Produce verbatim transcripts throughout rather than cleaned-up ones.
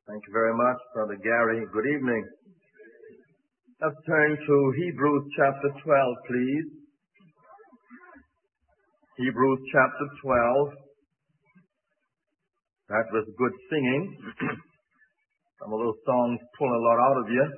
Thank you very much, Brother Gary. Good evening. Let's turn to Hebrews chapter twelve, please. Hebrews chapter twelve. That was good singing. Some of those songs pull a lot out of you.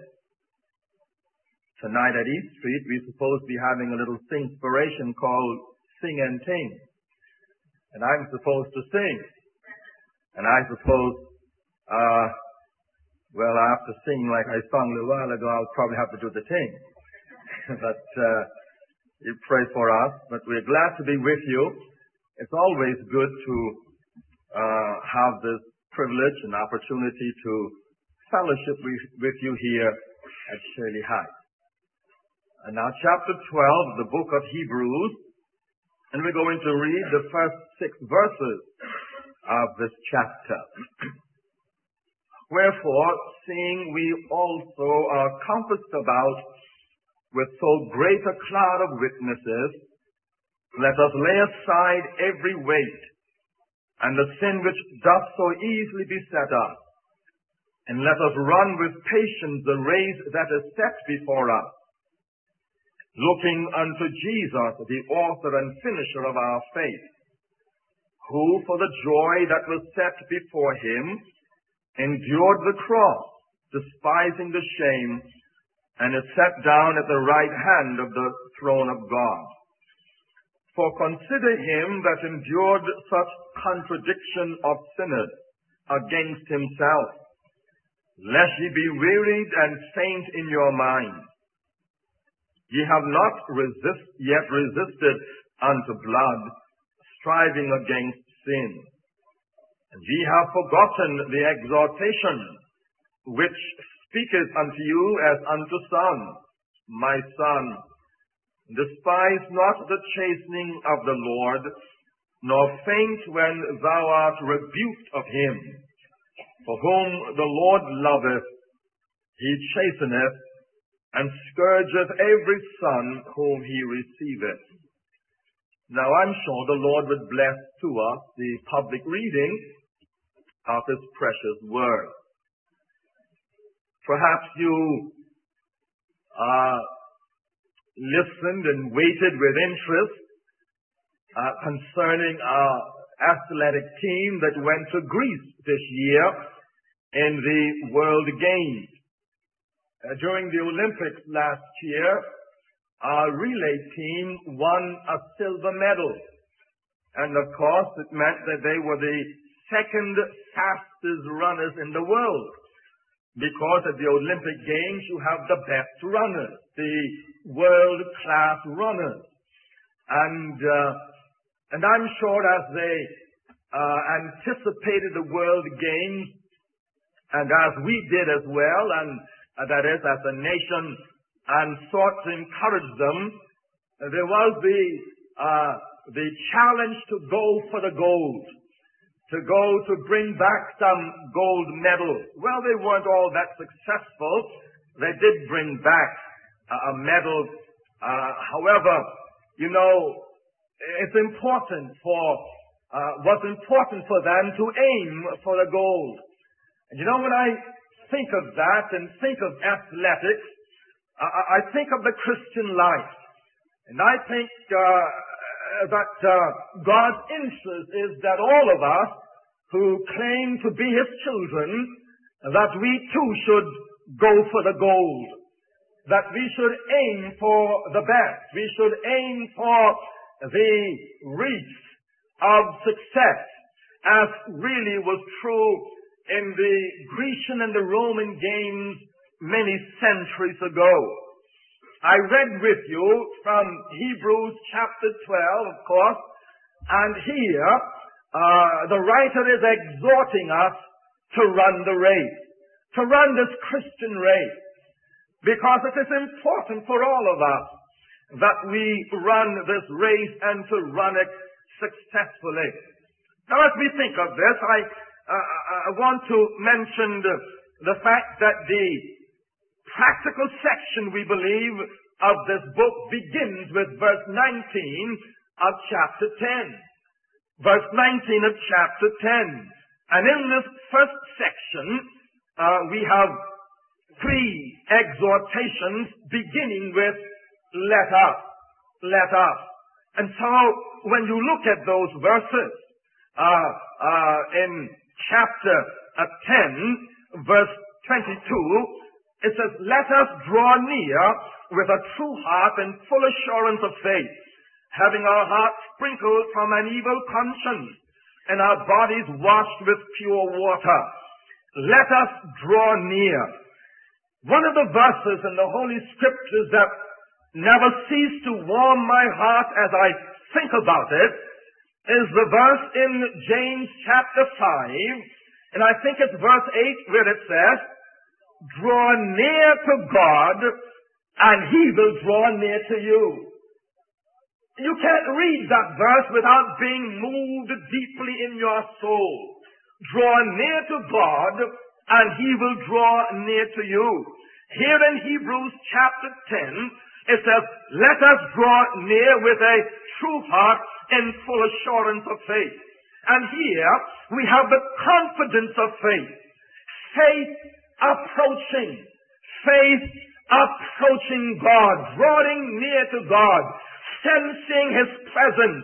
Tonight at East Street, we're supposed to be having a little sing-spiration called Sing and Ting. And I'm supposed to sing. And I suppose, uh, well, after singing like I sung a little while ago, I'll probably have to do the ting. But uh, you pray for us. But we're glad to be with you. It's always good to uh, have this privilege and opportunity to fellowship with, with you here at Shirley Heights. And now chapter twelve, the book of Hebrews, and we're going to read the first six verses of this chapter. Wherefore, seeing we also are compassed about with so great a cloud of witnesses, let us lay aside every weight and the sin which doth so easily beset us, and let us run with patience the race that is set before us, looking unto Jesus, the author and finisher of our faith, who for the joy that was set before him endured the cross, despising the shame, and is set down at the right hand of the throne of God. For consider him that endured such contradiction of sinners against himself, lest ye be wearied and faint in your mind. Ye have not resist, yet resisted unto blood, striving against sin. And ye have forgotten the exhortation which speaketh unto you as unto sons. My son, despise not the chastening of the Lord, nor faint when thou art rebuked of him. For whom the Lord loveth, he chasteneth, and scourgeth every son whom he receiveth. Now I'm sure the Lord would bless to us the public reading of his precious word. Perhaps you uh, listened and waited with interest uh, concerning our athletic team that went to Greece this year in the World Games. Uh, during the Olympics last year, our relay team won a silver medal. And of course, it meant that they were the second fastest runners in the world. Because at the Olympic Games, you have the best runners, the world-class runners. And, uh, and I'm sure as they uh, anticipated the World Games, and as we did as well, and uh, that is as a nation, and sought to encourage them, uh, there was the, uh, the challenge to go for the gold. To go to bring back some gold medals. Well, they weren't all that successful. They did bring back uh, a medal. Uh, however, you know, it's important for, uh, what's important for them to aim for the gold. And you know, when I think of that and think of athletics, uh, I think of the Christian life. And I think, uh, that uh, God's interest is that all of us who claim to be his children, that we too should go for the gold, that we should aim for the best, we should aim for the wreath of success, as really was true in the Grecian and the Roman games many centuries ago. I read with you from Hebrews chapter twelve, of course, and here uh, the writer is exhorting us to run the race, to run this Christian race, because it is important for all of us that we run this race and to run it successfully. Now, as we think of this, I, uh, I want to mention the, the fact that the practical section, we believe, of this book begins with verse nineteen of chapter ten. Verse nineteen of chapter ten. And in this first section, uh, we have three exhortations beginning with let us, let us. And so when you look at those verses, uh, uh, in chapter uh, ten, verse twenty-two, it says, let us draw near with a true heart and full assurance of faith, having our hearts sprinkled from an evil conscience and our bodies washed with pure water. Let us draw near. One of the verses in the Holy Scriptures that never cease to warm my heart as I think about it is the verse in James chapter five, and I think it's verse eight where it says, draw near to God and He will draw near to you. You can't read that verse without being moved deeply in your soul. Draw near to God and He will draw near to you. Here in Hebrews chapter ten, it says, let us draw near with a true heart and full assurance of faith. And here we have the confidence of faith. Faith approaching. Faith approaching God, drawing near to God, sensing His presence,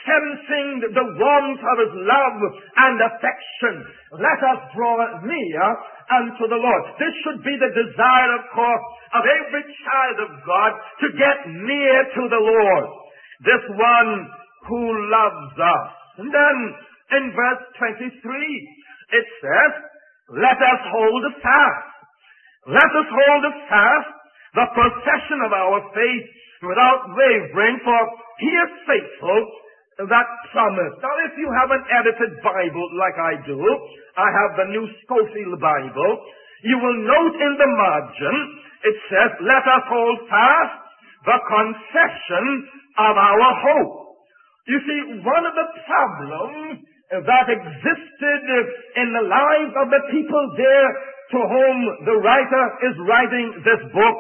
sensing the warmth of His love and affection. Let us draw near unto the Lord. This should be the desire, of course, of every child of God to get near to the Lord, this one who loves us. And then in verse twenty-three, it says, let us hold fast. Let us hold fast the profession of our faith without wavering, for He is faithful that promise. Now, if you have an edited Bible like I do, I have the New Scofield Bible, you will note in the margin, it says, let us hold fast the confession of our hope. You see, one of the problems that existed in the lives of the people there to whom the writer is writing this book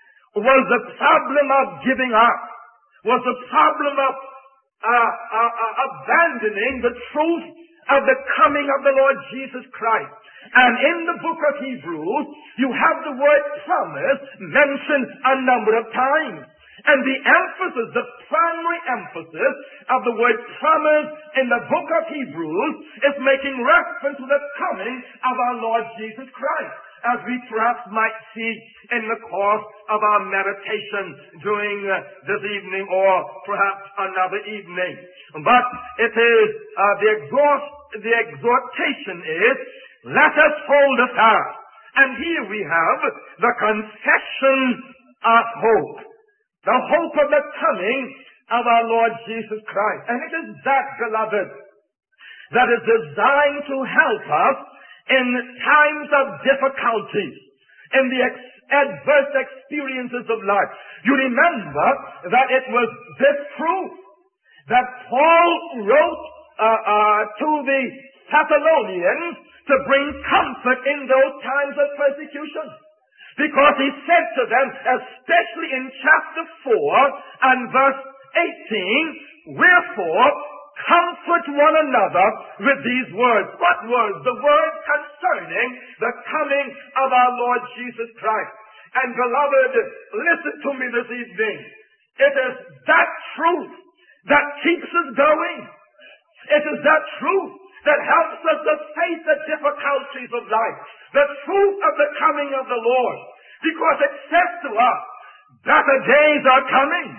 was the problem of giving up, was the problem of uh, uh, uh, abandoning the truth of the coming of the Lord Jesus Christ. And in the book of Hebrews, you have the word promise mentioned a number of times. And the emphasis, the primary emphasis of the word promise in the book of Hebrews is making reference to the coming of our Lord Jesus Christ, as we perhaps might see in the course of our meditation during uh, this evening or perhaps another evening. But it is, uh, the, exhort, the exhortation is, let us hold fast. And here we have the confession of hope. The hope of the coming of our Lord Jesus Christ. And it is that, beloved, that is designed to help us in times of difficulty, in the ex- adverse experiences of life. You remember that it was this truth that Paul wrote uh, uh, to the Thessalonians to bring comfort in those times of persecution. Because he said to them, especially in chapter four and verse eighteen, wherefore comfort one another with these words. What words? The words concerning the coming of our Lord Jesus Christ. And beloved, listen to me this evening. It is that truth that keeps us going. It is that truth that helps us to face the difficulties of life. The truth of the coming of the Lord. Because it says to us, better days are coming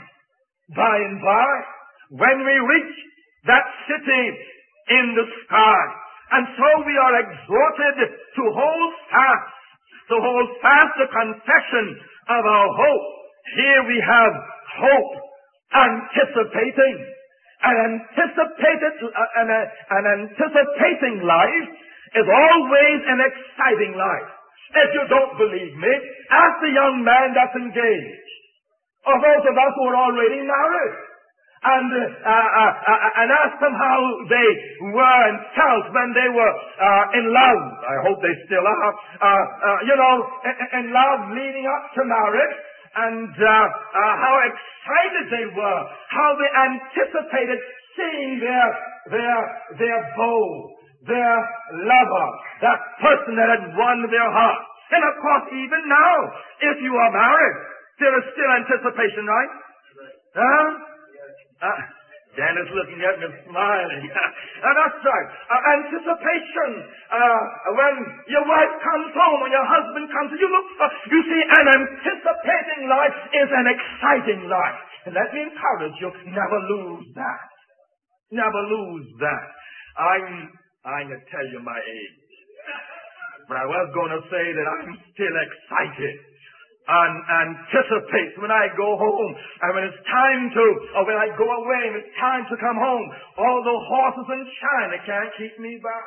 by and by when we reach that city in the sky. And so we are exhorted to hold fast, to hold fast the confession of our hope. Here we have hope, anticipating. An anticipated, uh, an, uh, an anticipating life is always an exciting life. If you don't believe me, ask the young man that's engaged, or those of us who are already married, and uh, uh, uh, and ask them how they were and felt when they were uh, in love. I hope they still are. Uh, uh, you know, in, in love leading up to marriage. And uh, uh, how excited they were, how they anticipated seeing their their their beau, their lover, that person that had won their heart. And of course, even now, if you are married, there is still anticipation, right? Huh? Uh, Dan is looking at me smiling. uh, that's right. Uh, anticipation. Uh, when your wife comes home, when your husband comes, you look for, you see, an anticipating life is an exciting life. And let me encourage you, never lose that. Never lose that. I'm, I'm going to tell you my age. But I was going to say that I'm still excited and anticipate when I go home and when it's time to, or when I go away and it's time to come home. All the horses and shine, they can't keep me back.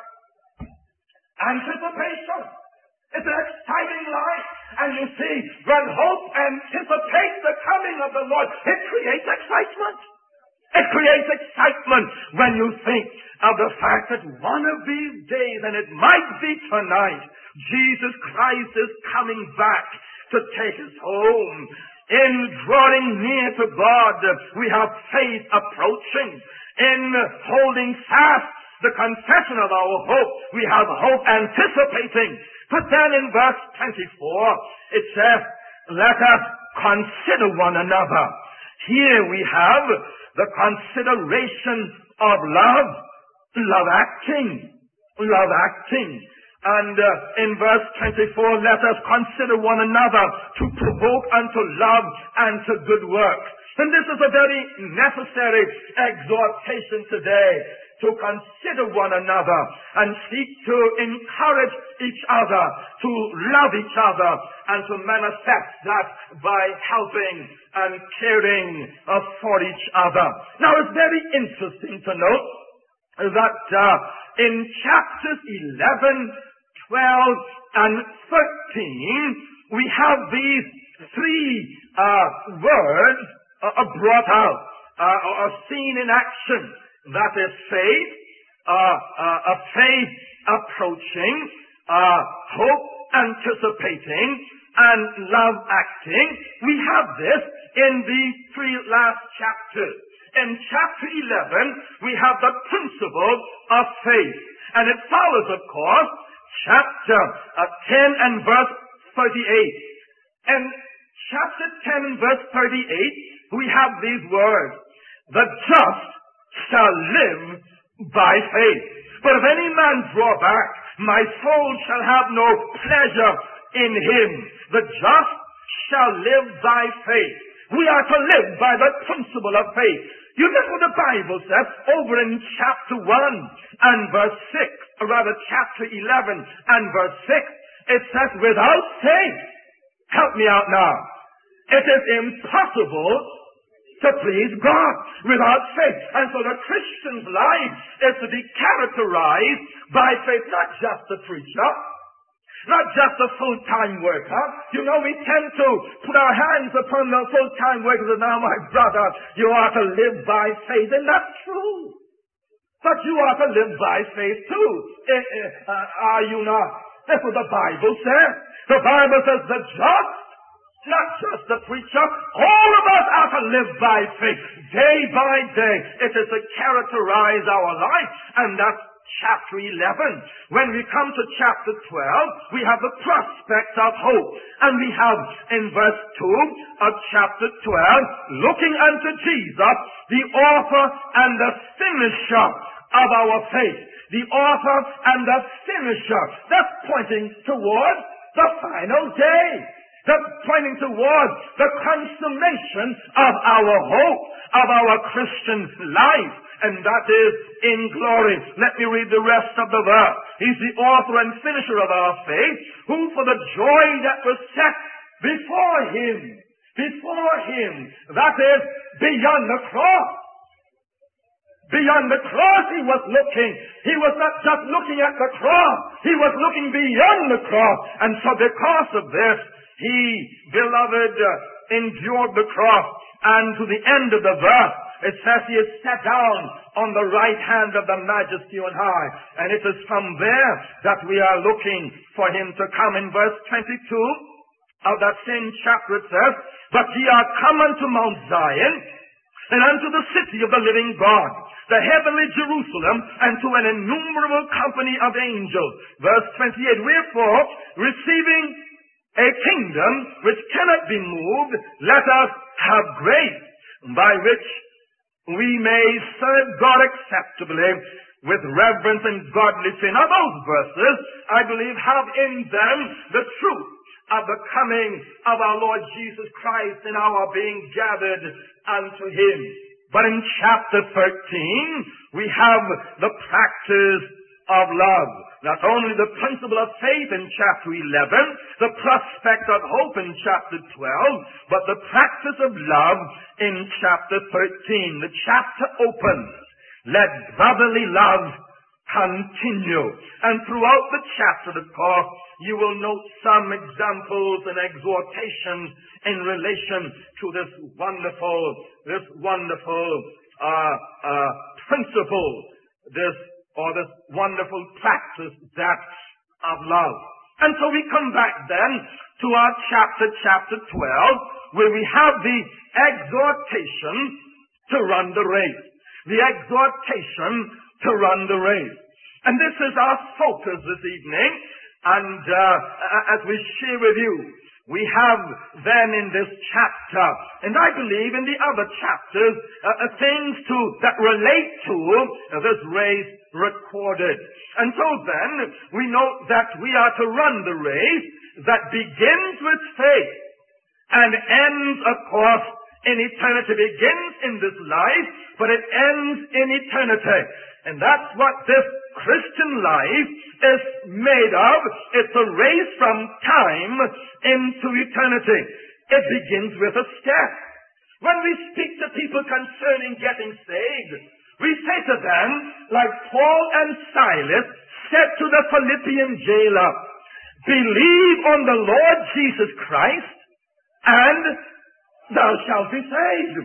Anticipation. It's an exciting life. And you see, when hope anticipates the coming of the Lord, it creates excitement. It creates excitement when you think of the fact that one of these days, and it might be tonight, Jesus Christ is coming back to take us home. In drawing near to God, we have faith approaching. In holding fast the confession of our hope, we have hope anticipating. But then in verse twenty-four, it says, let us consider one another. Here we have the consideration of love, love acting, love acting. And uh, in verse twenty-four, let us consider one another to provoke unto love and to good works. And this is a very necessary exhortation today, to consider one another and seek to encourage each other, to love each other, and to manifest that by helping and caring uh, for each other. Now, it's very interesting to note that uh, in chapters eleven, twelve, and thirteen, we have these three uh, words uh, brought out, uh, or seen in action. That is faith, uh, uh, a faith approaching, uh, hope anticipating, and love acting. We have this in the three last chapters. In chapter eleven, we have the principle of faith. And it follows, of course, chapter uh, ten and verse thirty-eight. In chapter ten and verse thirty-eight, we have these words, the just shall live by faith. But if any man draw back, my soul shall have no pleasure in him. The just shall live by faith. We are to live by the principle of faith. You look what the Bible says over in chapter one and verse six, or rather chapter eleven and verse six. It says, without faith, help me out now, it is impossible to please God without faith. And so the Christian's life is to be characterized by faith, not just the preacher, not just a full-time worker. You know, we tend to put our hands upon the full-time workers and now, my brother, you are to live by faith. And that's true. But you are to live by faith too. Uh, uh, are you not? That's what the Bible says. The Bible says the just, not just the preacher, all of us are to live by faith. Day by day, it is to characterize our life. And that's chapter eleven. When we come to chapter twelve, we have the prospect of hope. And we have in verse two of chapter twelve, looking unto Jesus, the author and the finisher of our faith. The author and the finisher. That's pointing towards the final day. That's pointing towards the consummation of our hope, of our Christian life. And that is in glory. Let me read the rest of the verse. He's the author and finisher of our faith, who for the joy that was set before him, before him, that is, beyond the cross. Beyond the cross he was looking. He was not just looking at the cross. He was looking beyond the cross. And so because of this, he, beloved, uh, endured the cross. And to the end of the verse, it says he is sat down on the right hand of the Majesty on high. And it is from there that we are looking for him to come. In verse twenty-two of that same chapter it says, but ye are come unto Mount Zion, and unto the city of the living God, the heavenly Jerusalem, and to an innumerable company of angels. Verse twenty-eight, wherefore, receiving a kingdom which cannot be moved, let us have grace, by which we may serve God acceptably, with reverence and godly fear. Now those verses, I believe, have in them the truth of the coming of our Lord Jesus Christ and our being gathered unto Him. But in chapter thirteen, we have the practice of love. Not only the principle of faith in chapter eleven, the prospect of hope in chapter twelve, but the practice of love in chapter thirteen. The chapter opens, let brotherly love continue. And throughout the chapter, of course, you will note some examples and exhortations in relation to this wonderful, this wonderful uh, uh, principle, this or this wonderful practice, that of love. And so we come back then to our chapter, chapter twelve, where we have the exhortation to run the race. The exhortation to run the race. And this is our focus this evening. And uh, as we share with you, we have then in this chapter, and I believe in the other chapters, uh, things to that relate to uh, this race recorded. And so then, we know that we are to run the race that begins with faith and ends, of course, in eternity. Begins in this life, but it ends in eternity. And that's what this Christian life is made of. It's a race from time into eternity. It begins with a step. When we speak to people concerning getting saved, we say to them, like Paul and Silas said to the Philippian jailer, believe on the Lord Jesus Christ, and thou shalt be saved.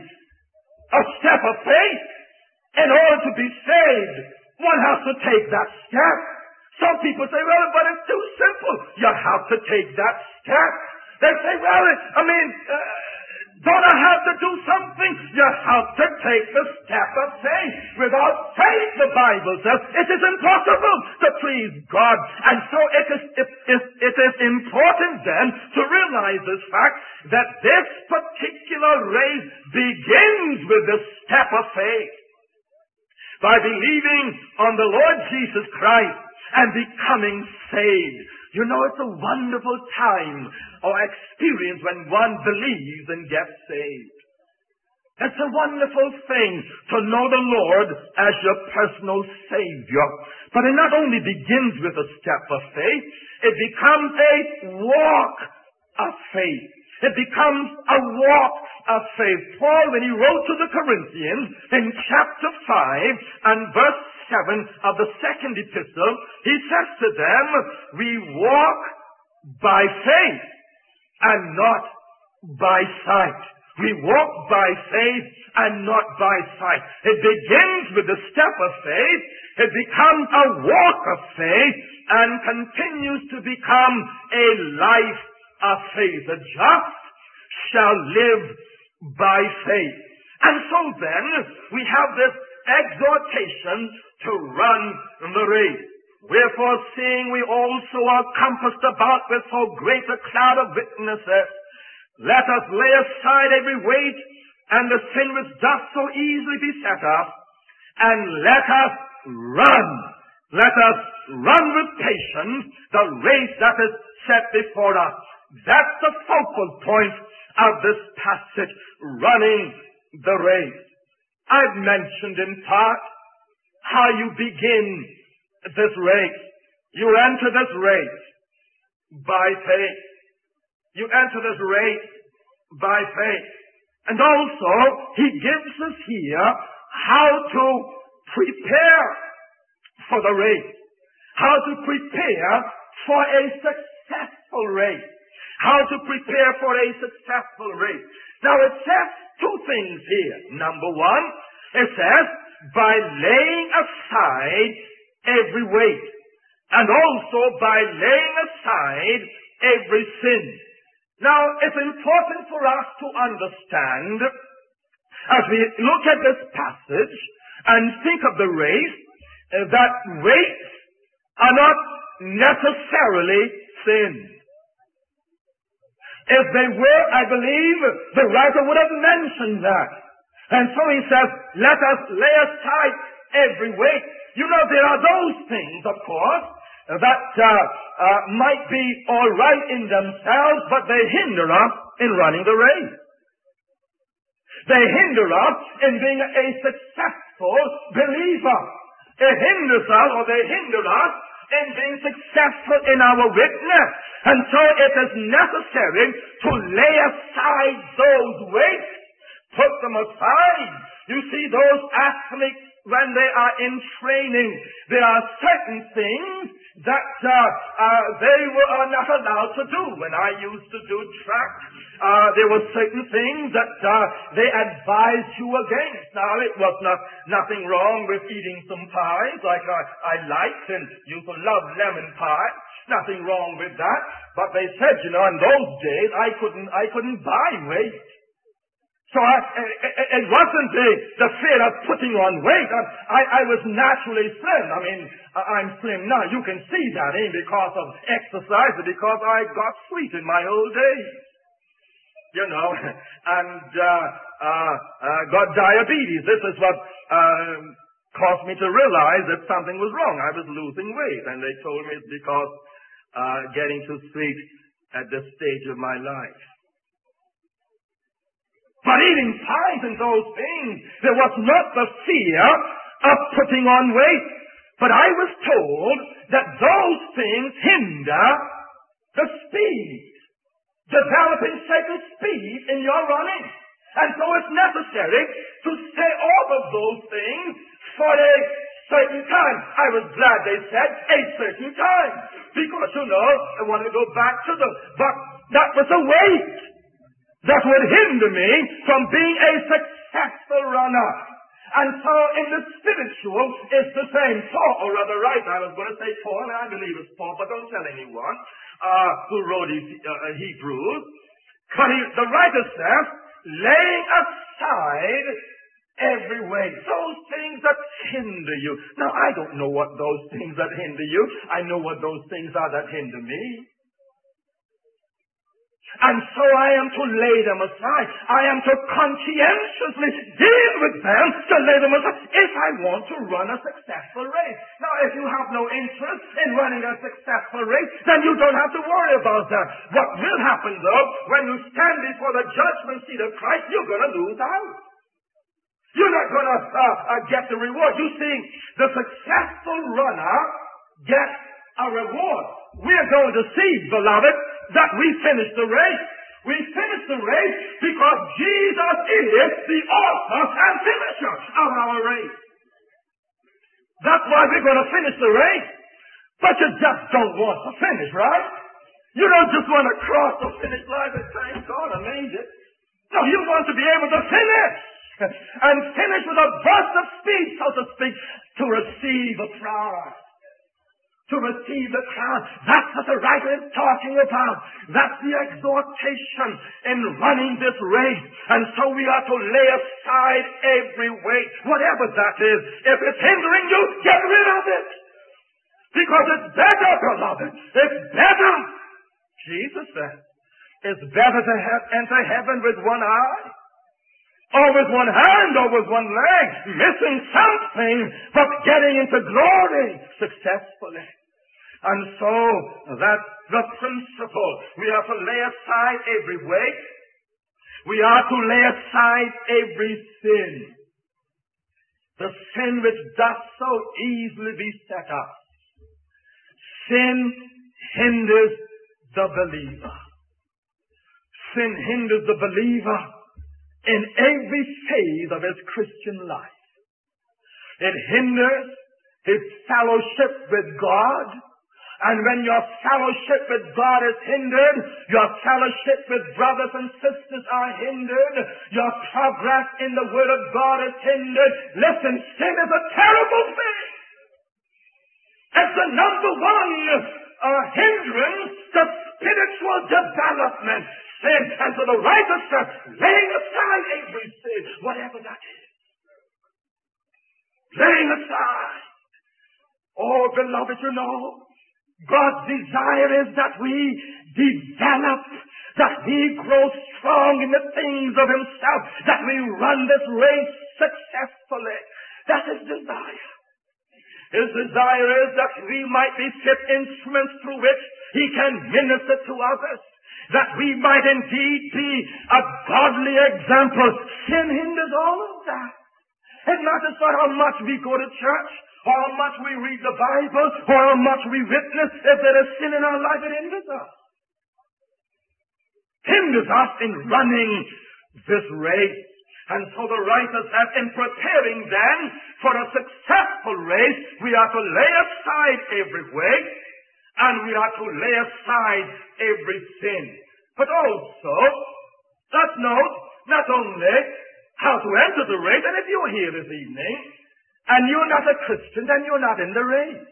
A step of faith. In order to be saved, one has to take that step. Some people say, well, but it's too simple. You have to take that step. They say, well, I mean, uh, don't I have to do something? You have to take the step of faith. Without faith, the Bible says, it is impossible to please God. And so it is, it is, it is important then to realize this fact that this particular race begins with the step of faith. By believing on the Lord Jesus Christ and becoming saved. You know, it's a wonderful time or experience when one believes and gets saved. It's a wonderful thing to know the Lord as your personal Savior. But it not only begins with a step of faith, it becomes a walk of faith. It becomes a walk of faith. Paul, when he wrote to the Corinthians in chapter five and verse seven of the second epistle, he says to them, we walk by faith and not by sight. We walk by faith and not by sight. It begins with the step of faith. It becomes a walk of faith and continues to become a life of faith. The just shall live by faith. And so then, we have this exhortation to run the race. Wherefore, seeing we also are compassed about with so great a cloud of witnesses, let us lay aside every weight and the sin which doth so easily beset us, and let us run. Let us run with patience the race that is set before us. That's the focal point of this passage, running the race. I've mentioned in part how you begin this race. You enter this race by faith. You enter this race by faith. And also, he gives us here how to prepare for the race. How to prepare for a successful race. How to prepare for a successful race. Now it says two things here. Number one, it says, by laying aside every weight. And also by laying aside every sin. Now, it's important for us to understand, as we look at this passage, and think of the race, uh, that weights are not necessarily sin. If they were, I believe the writer would have mentioned that. And so he says, let us lay aside every weight. You know, there are those things, of course, that uh, uh, might be all right in themselves, but they hinder us in running the race. They hinder us in being a successful believer. It hinders us, or they hinder us in being successful in our witness. And so it is necessary to lay aside those weights, put them aside. You see, those athletes, when they are in training, there are certain things that uh, uh, they were are not allowed to do. When I used to do track, uh, there were certain things that uh, they advised you against. Now, it was not nothing wrong with eating some pies like I, I liked, and used to love lemon pie. Nothing wrong with that. But they said, you know, in those days, I couldn't, I couldn't buy weight. So I, it, it wasn't the, the fear of putting on weight. I, I, I was naturally slim. I mean, I'm slim now. You can see that, ain't because of exercise, because I got sweet in my old days. You know, and uh, uh, uh, got diabetes. This is what uh, caused me to realize that something was wrong. I was losing weight, and they told me it's because uh, getting too sweet at this stage of my life. But eating pies and those things, there was not the fear of putting on weight. But I was told that those things hinder the speed, developing certain speed in your running. And so it's necessary to stay off of those things for a certain time. I was glad they said a certain time. Because, you know, I want to go back to the, but that was a weight that would hinder me from being a successful runner. And so in the spiritual, it's the same. Paul, or rather right, I was going to say Paul, and I believe it's Paul, but don't tell anyone, uh, who wrote his, uh, Hebrews. But he, the writer says, laying aside every weight, those things that hinder you. Now, I don't know what those things that hinder you. I know what those things are that hinder me. And so I am to lay them aside. I am to conscientiously deal with them, to lay them aside, if I want to run a successful race. Now, if you have no interest in running a successful race, then you don't have to worry about that. What will happen, though, when you stand before the judgment seat of Christ, you're going to lose out. You're not going to uh, uh, get the reward. You see, the successful runner gets a reward. We're going to see, beloved, that we finish the race. We finish the race because Jesus is the author and finisher of our race. That's why we're going to finish the race. But you just don't want to finish, right? You don't just want to cross the finish line and thank God I made it. No, you want to be able to finish. And finish with a burst of speed, so to speak, to receive a prize. To receive the crown. That's what the writer is talking about. That's the exhortation in running this race. And so we are to lay aside every weight, whatever that is. If it's hindering you, get rid of it. Because it's better, beloved. It's better. Jesus said, it's better to have, enter heaven with one eye, or with one hand, or with one leg, missing something, but getting into glory successfully. And so, that's the principle. We are to lay aside every weight. We are to lay aside every sin. The sin which does so easily beset us. Sin hinders the believer. Sin hinders the believer in every phase of his Christian life. It hinders his fellowship with God. And when your fellowship with God is hindered, your fellowship with brothers and sisters are hindered, your progress in the Word of God is hindered. Listen, sin is a terrible thing. It's the number one uh, hindrance to spiritual development. Sin. And so the writer says, laying aside every sin, whatever that is. laying aside. Oh, beloved, you know, God's desire is that we develop, that we grow strong in the things of himself, that we run this race successfully. That's his desire. His desire is that we might be fit instruments through which he can minister to others, that we might indeed be a godly example. Sin hinders all of that. It matters not how much we go to church, or how much we read the Bible, or how much we witness. If there is sin in our life, it hinders us. Hinders us in running this race. And so the writer says, in preparing then for a successful race, we are to lay aside every weight, and we are to lay aside every sin. But also, let's note, not only how to enter the race, and if you're here this evening, and you're not a Christian, then you're not in the race.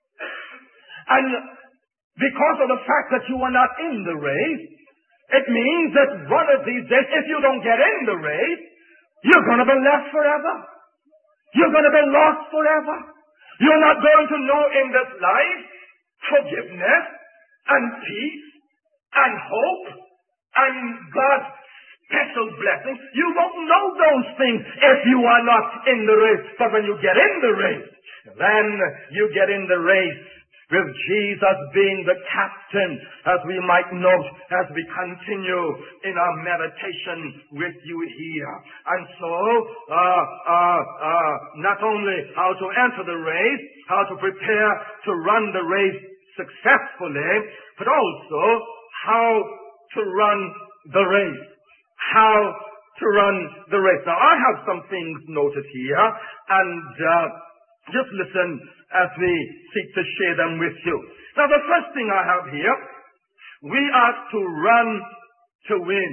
And because of the fact that you are not in the race, it means that one of these days, if you don't get in the race, you're going to be left forever. You're going to be lost forever. You're not going to know in this life forgiveness and peace and hope and God's special blessings. You won't know those things if you are not in the race. But when you get in the race, then you get in the race with Jesus being the captain, as we might note as we continue in our meditation with you here. And so, uh, uh, uh, not only how to enter the race, how to prepare to run the race successfully, but also how to run the race. How to run the race. Now, I have some things noted here, and uh, just listen as we seek to share them with you. Now, the first thing I have here, we are to run to win,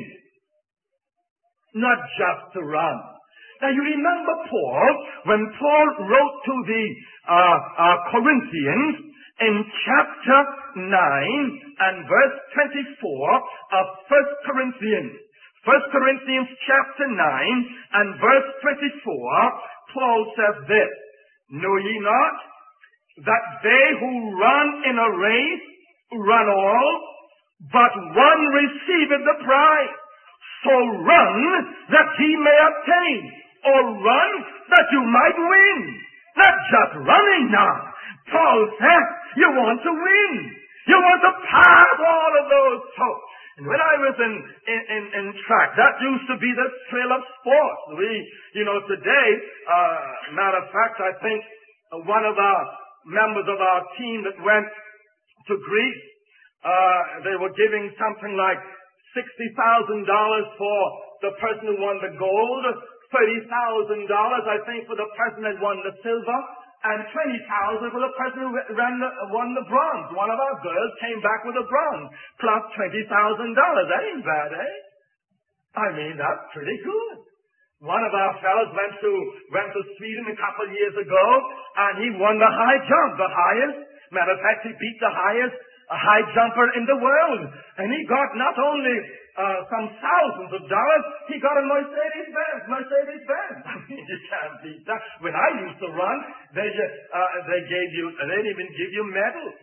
not just to run. Now, you remember Paul, when Paul wrote to the uh, uh, Corinthians in chapter nine and verse twenty-four of First Corinthians. First Corinthians chapter nine and verse twenty-four, Paul says this, know ye not that they who run in a race run all, but one receiveth the prize. So run that ye may obtain, or run that you might win. Not just running now. Paul says you want to win. You want to pass all of those folks. And when I was in, in, in, in track, that used to be the thrill of sports. We, you know, today, uh, matter of fact, I think one of our members of our team that went to Greece, uh, they were giving something like sixty thousand dollars for the person who won the gold, thirty thousand dollars, I think, for the person that won the silver, and twenty thousand dollars for the person who ran the, won the bronze. One of our girls came back with a bronze, plus twenty thousand dollars. That ain't bad, eh? I mean, that's pretty good. One of our fellows went to went to Sweden a couple of years ago, and he won the high jump, the highest. Matter of fact, he beat the highest a high jumper in the world. And he got not only uh, some thousands of dollars, he got a Mercedes-Benz, Mercedes-Benz. I mean, you can't beat that. When I used to run, they just, uh, they gave you, they didn't even give you medals.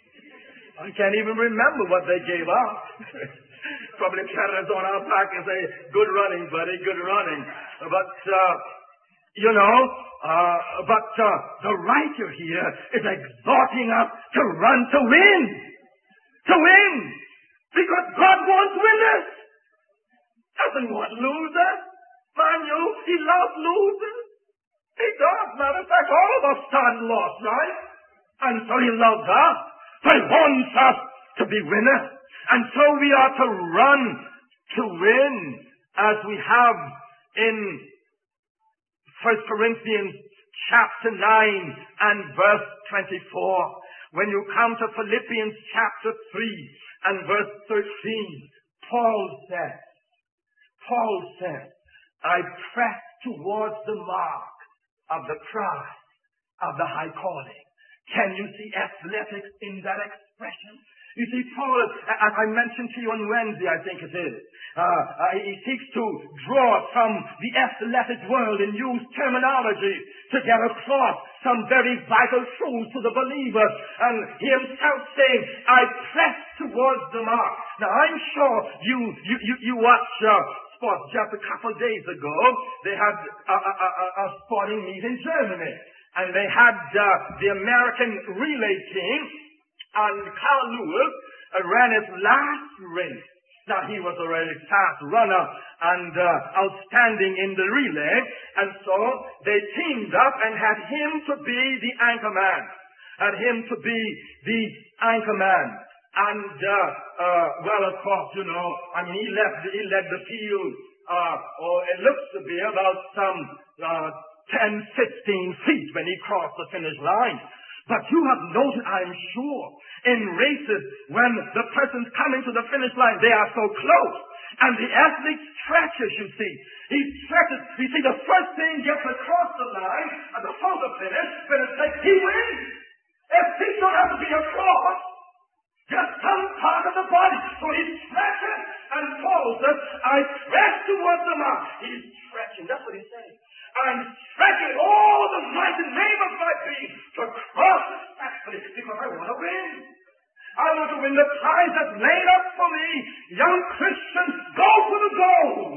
I can't even remember what they gave out. Probably patted us on our back and say, good running, buddy, good running. But, uh, you know, uh, but uh, the writer here is exhorting us to run to win. To win. Because God wants winners. Doesn't want losers. Mind you, he loves losers. He does. Matter of fact, all of us start lost, right? And so he loves us. But he wants us to be winners. And so we are to run to win, as we have in First Corinthians chapter nine and verse twenty-four. When you come to Philippians chapter three and verse thirteen, Paul says, Paul says, I press towards the mark of the prize of the high calling. Can you see athletics in that expression? You see, Paul, as I mentioned to you on Wednesday, I think it is, Uh, uh, he seeks to draw from the athletic world and use terminology to get across some very vital truths to the believer. And he himself saying, I press towards the mark. Now, I'm sure you you you, you watch uh, sports. Just a couple of days ago, they had a, a, a, a sporting meet in Germany. And they had uh, the American relay team, and Carl Lewis uh, ran his last race. Now, he was a really fast runner and uh, outstanding in the relay, and so they teamed up and had him to be the anchor man, had him to be the anchor man. And, uh, uh, well, of course, you know, I mean, he led, he led the field, uh, or it looks to be about some uh, ten, fifteen feet when he crossed the finish line. But you have noted, I'm sure, in races, when the person's coming to the finish line, they are so close. And the athlete stretches, you see. He stretches. You see, the first thing gets across the line, and before the finish, when it's like, he wins. If he don't have to be across, just some part of the body. So he stretches and falls. I press towards the mark. He's stretching. That's what he's saying. I'm stretching all the might and name of my being to cross successfully because I want to win. I want to win the prize that's laid up for me. Young Christians, go for the gold.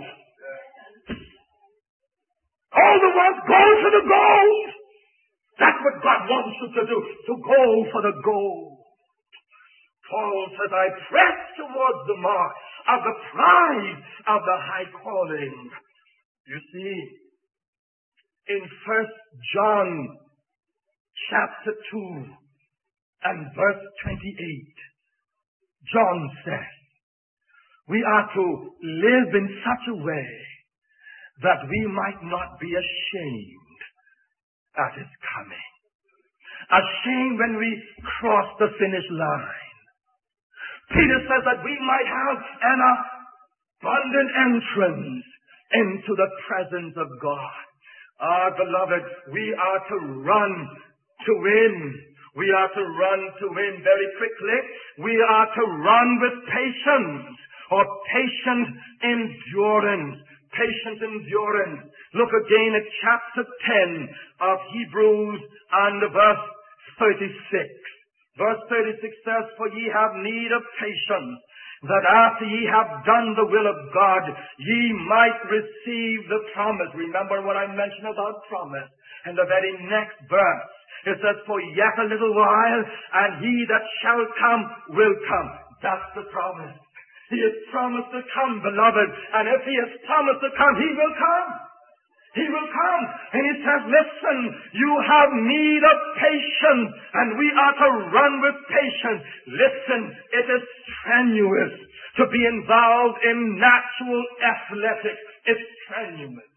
All the ones, go for the gold. That's what God wants you to do, to go for the gold. Paul says, I press towards the mark of the prize of the high calling. You see, in First John chapter two and verse twenty-eight, John says, we are to live in such a way that we might not be ashamed at his coming. Ashamed when we cross the finish line. Peter says that we might have an abundant entrance into the presence of God. Ah, beloved, we are to run to win. We are to run to win very quickly. We are to run with patience or patient endurance. Patient endurance. Look again at chapter ten of Hebrews and verse thirty-six. Verse thirty-six says, for ye have need of patience, that after ye have done the will of God, ye might receive the promise. Remember what I mentioned about promise. In the very next verse, it says, for yet a little while, and he that shall come will come. That's the promise. He has promised to come, beloved. And if he has promised to come, he will come. He will come. And he says, listen, you have need of patience, and we are to run with patience. Listen, it is strenuous to be involved in natural athletics. It's strenuous.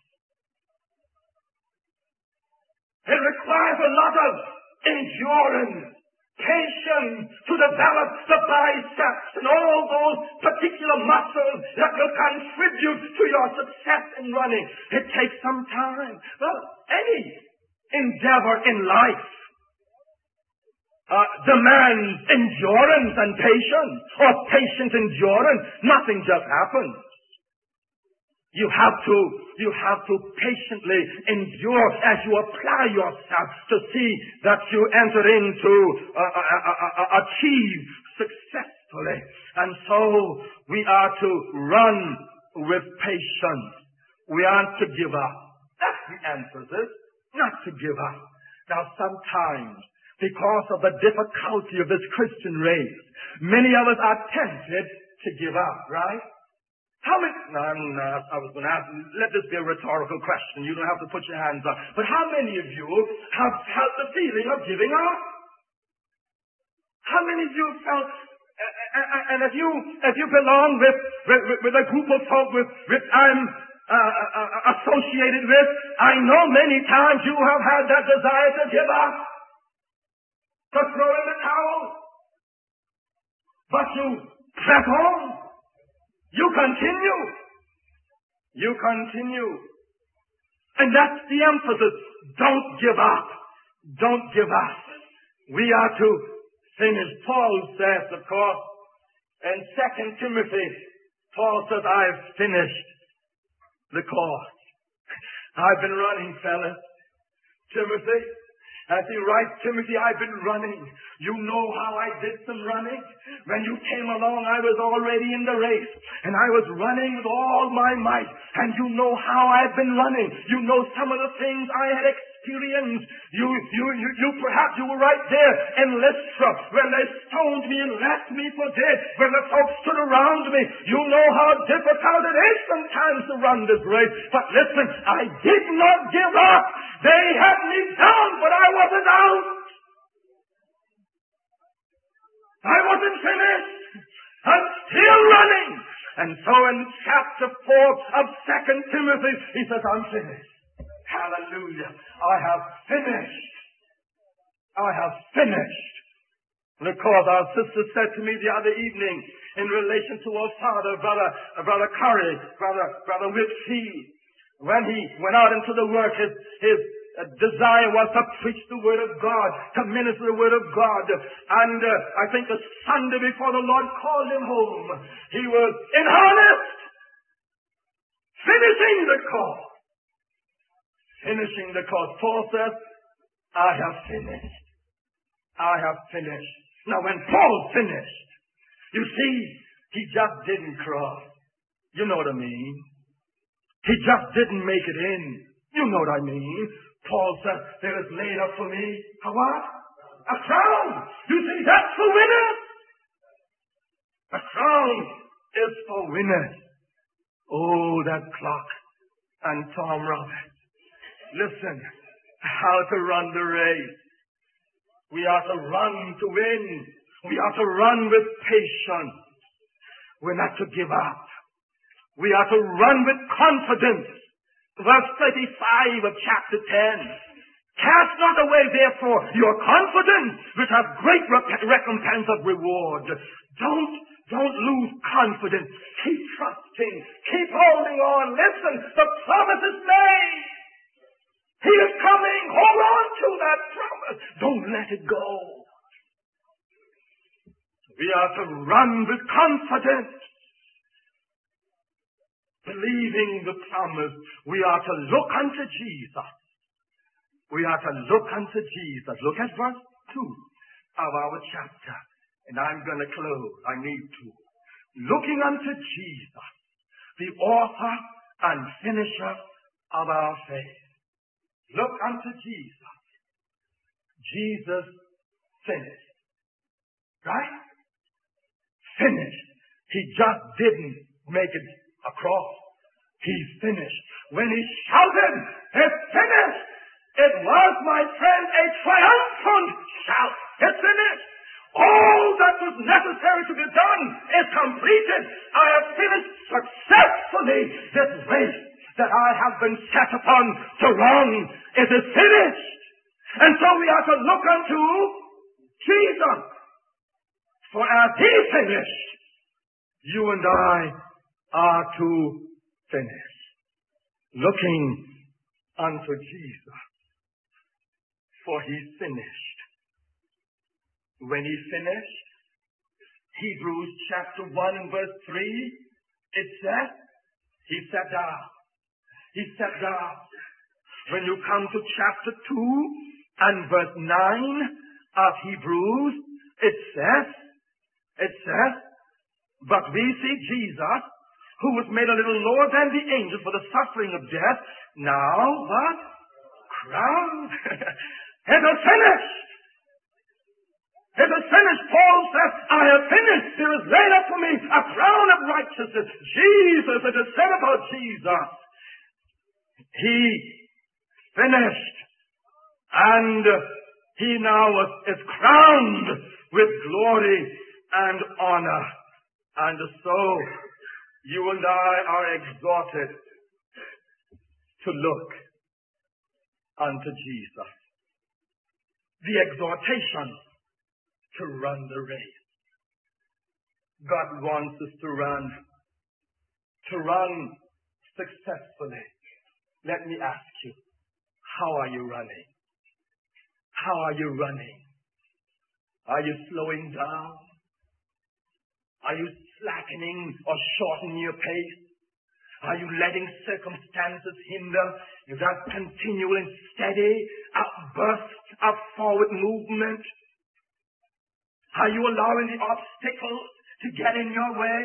It requires a lot of endurance, patience to develop the biceps and all those particular muscles that will contribute to your success in running. It takes some time. Well, any endeavor in life uh, demands endurance and patience, or patient endurance. Nothing just happens. You have to, you have to patiently endure as you apply yourself to see that you enter into, uh, uh, uh, uh, achieve successfully. And so we are to run with patience. We aren't to give up. That's the emphasis, not to give up. Now sometimes, because of the difficulty of this Christian race, many of us are tempted to give up, right? How many, no, uh, I was going to ask, let this be a rhetorical question. You don't have to put your hands up. But how many of you have felt the feeling of giving up? How many of you felt, uh, and if you, if you belong with, with, with a group of folk with, which I'm uh, uh, associated with, I know many times you have had that desire to give up, to throw in the towel. But you press on. You continue. You continue. And that's the emphasis. Don't give up. Don't give up. We are to finish. Paul says, of course, in Second Timothy, Paul says, I've finished the course. I've been running, fellas. Timothy, as he writes, Timothy, I've been running. You know how I did some running? When you came along, I was already in the race. And I was running with all my might. And you know how I've been running. You know some of the things I had experienced. You, you, you, you perhaps you were right there in Lystra when they stoned me and left me for dead. When the folks stood around me. You know how difficult it is sometimes to run this race. But listen, I did not give up. They had me down, but I wasn't out. I wasn't finished. I'm still running. And so in chapter four of Second Timothy, he says, I'm finished. Hallelujah. I have finished. I have finished. Because our sister said to me the other evening in relation to our father, brother, brother Curry, brother, brother Whitfield, when he went out into the work, his, his desire was to preach the Word of God, to minister the Word of God. And uh, I think the Sunday before the Lord called him home, he was in harness, finishing the course. Finishing the course. Paul says, I have finished. I have finished. Now when Paul finished, you see, he just didn't cross. You know what I mean? He just didn't make it in. You know what I mean? Paul said, there is laid up for me a what? A crown. You see, that's for winners. A crown is for winners. Oh, that clock and Tom Roberts. Listen, how to run the race. We are to run to win. We are to run with patience. We're not to give up. We are to run with confidence. Verse thirty-five of chapter ten. Cast not away, therefore, your confidence, which has great rec- recompense of reward. Don't, don't lose confidence. Keep trusting. Keep holding on. Listen, the promise is made. He is coming. Hold on to that promise. Don't let it go. We are to run with confidence. Believing the promise, we are to look unto Jesus. We are to look unto Jesus. Look at verse two of our chapter. And I'm going to close. I need to. Looking unto Jesus, the author and finisher of our faith. Look unto Jesus. Jesus finished. Right? Finished. He just didn't make it across. He's finished. When he shouted, it's finished, it was, my friend, a triumphant shout. It's finished. All that was necessary to be done is completed. I have finished successfully this race that I have been set upon to run. It is finished. And so we are to look unto Jesus. For as he finished, you and I are to finish. Looking unto Jesus. For he finished. When he finished, Hebrews chapter one and verse three, it says, he sat down. He sat down. When you come to chapter two and verse nine of Hebrews, it says, it says, but we see Jesus, who was made a little lower than the angels for the suffering of death, now what? Crowned. It is finished. It is finished. Paul says, I have finished. There is laid up for me a crown of righteousness. Jesus, it is said about Jesus. He finished. And he now is crowned with glory and honor. And so, you and I are exhorted to look unto Jesus. The exhortation to run the race. God wants us to run, to run successfully. Let me ask you, how are you running? How are you running? Are you slowing down? Are you slackening or shortening your pace? Are you letting circumstances hinder that continual and steady outburst of forward movement? Are you allowing the obstacles to get in your way?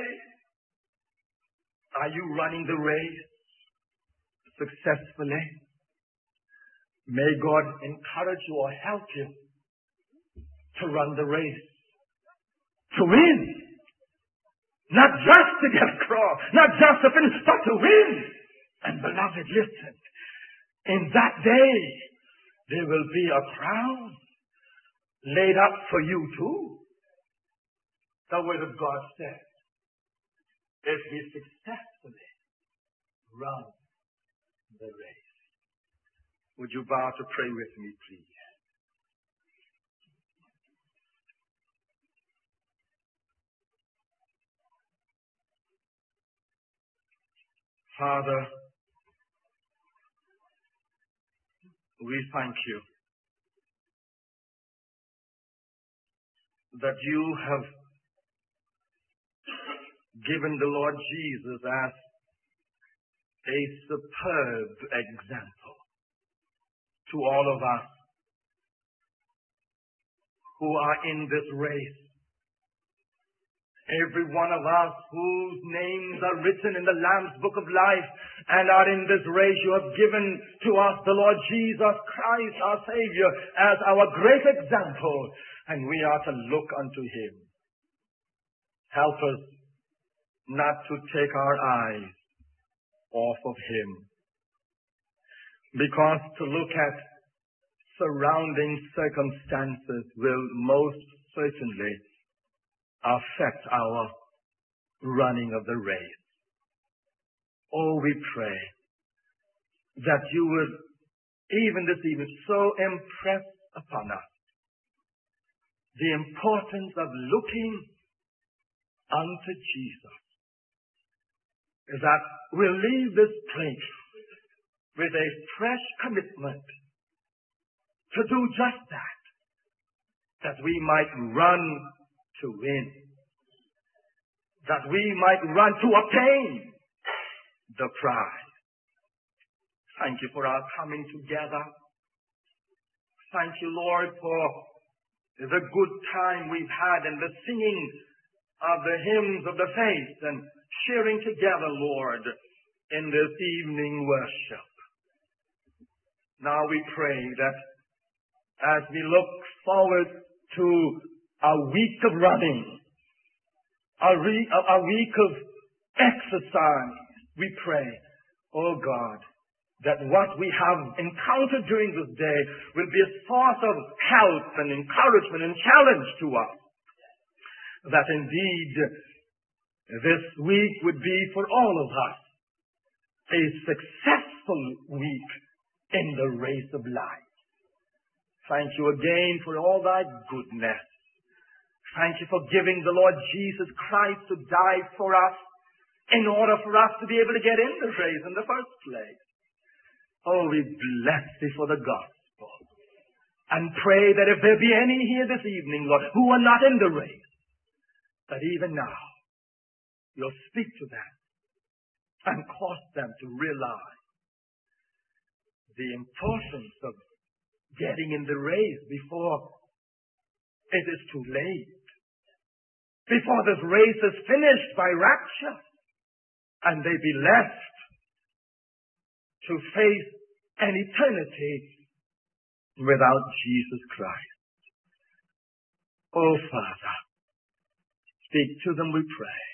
Are you running the race successfully? May God encourage you or help you to run the race, to win. Not just to get across, not just to finish, but to win. And beloved, listen, in that day, there will be a crown laid up for you too. The word of God says, if we successfully run the race. Would you bow to pray with me, please? Father, we thank you that you have given the Lord Jesus as a superb example to all of us who are in this race. Every one of us whose names are written in the Lamb's Book of Life and are in this race, you have given to us the Lord Jesus Christ, our Savior, as our great example, and we are to look unto him. Help us not to take our eyes off of him, because to look at surrounding circumstances will most certainly affect our running of the race. Oh, we pray that you would, even this evening, so impress upon us the importance of looking unto Jesus, that we'll leave this place with a fresh commitment to do just that, that we might run to win, that we might run to obtain the prize. Thank you for our coming together. Thank you, Lord, for the good time we've had and the singing of the hymns of the faith and sharing together, Lord, in this evening worship. Now we pray that as we look forward to a week of running, a, re- a week of exercise, we pray, oh God, that what we have encountered during this day will be a source of help and encouragement and challenge to us. That indeed this week would be for all of us a successful week in the race of life. Thank you again for all thy goodness. Thank you for giving the Lord Jesus Christ to die for us in order for us to be able to get in the race in the first place. Oh, we bless thee for the gospel. And pray that if there be any here this evening, Lord, who are not in the race, that even now you'll speak to them and cause them to realize the importance of getting in the race before it is too late, before this race is finished by rapture, and they be left to face an eternity without Jesus Christ. Oh, Father, speak to them, we pray.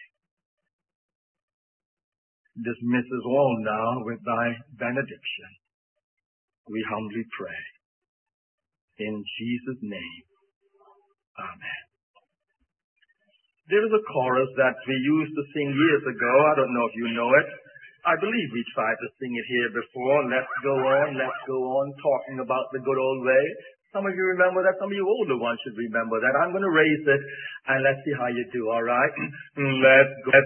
Dismiss us all now with thy benediction. We humbly pray. In Jesus' name, amen. There is a chorus that we used to sing years ago. I don't know if you know it. I believe we tried to sing it here before. Let's go on, let's go on, talking about the good old way. Some of you remember that. Some of you older ones should remember that. I'm going to raise it, and let's see how you do, all right? Let's go.